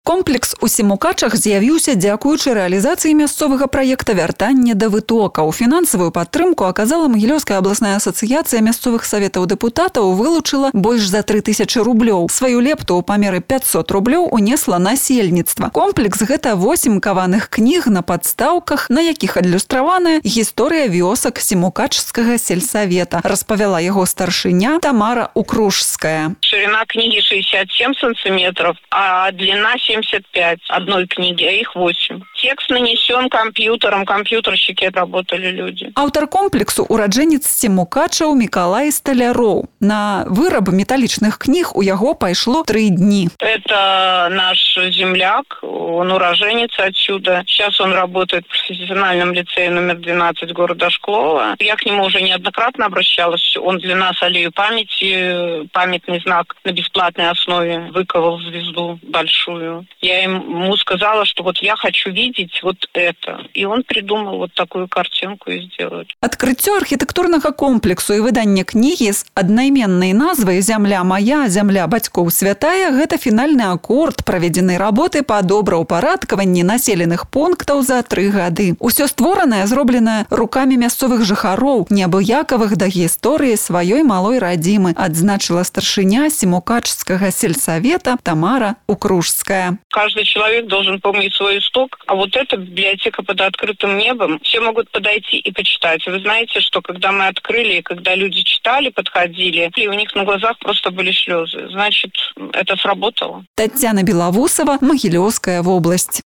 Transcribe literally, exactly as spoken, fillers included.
Комплекс у Семукачах з'явіўся дзякуючы рэалізацыі мясцовага праекта «Вяртанне да вытокаў». Фінансавую падтрымку аказала Магілёўская абласная асацыяцыя мясцовых саветаў дэпутатаў, вылучыла больш за тры тысячы рублёў. Сваю лепту ў памеры пятьсот рублёў унесла насельніцтва. Комплекс – гэта восем каваных кніг на падстаўках, на якіх адлюстраваная гісторыя вёсак Семукачскага сельсавета, распавяла яго старшыня Тамара Укружская. Ширина книги шестьдесят семь сантиметров, а длина семьдесят пять одной книги, а их восемь. Текст нанесен компьютером, компьютерщики работали люди. Аўтар комплексу – ураджэнец Семукачаў Мікалай Сталяроў. На выраб металлічных кніг у яго пайшло три дни. Это наш земляк, он уроженец отсюда. Сейчас он работает в профессиональном лицее номер двенадцать города Шклова. Я к нему уже неоднократно обращалась. Он для нас аллею памяти, памятный знак на бесплатной основе выковал звезду большую. Я ему сказала, что вот я хочу видеть вот это. И он придумал вот такую картинку и сделал. Адкрыццё архітэктурнага комплексу і выданне кнігі з аднайменнай назвай «Зямля моя, зямля бацькоў святая» – гэта фінальны акорд праведзенай работы па добраўпарадкаванні населеных пунктаў за тры гады. Усё створанае зроблена рукамі мясцовых жыхароў, неабыякавых да гісторыі сваёй малой радзімы, адзначыла старшыня Семукачскага сельсавета Тамара Укружская. Каждый человек должен помнить свой исток, а вот эта библиотека под открытым небом, все могут подойти и почитать. Вы знаете, что когда мы открыли, когда люди читали, подходили, и у них на глазах просто были слезы. Значит, это сработало. Татьяна Беловусова, Могилевская область.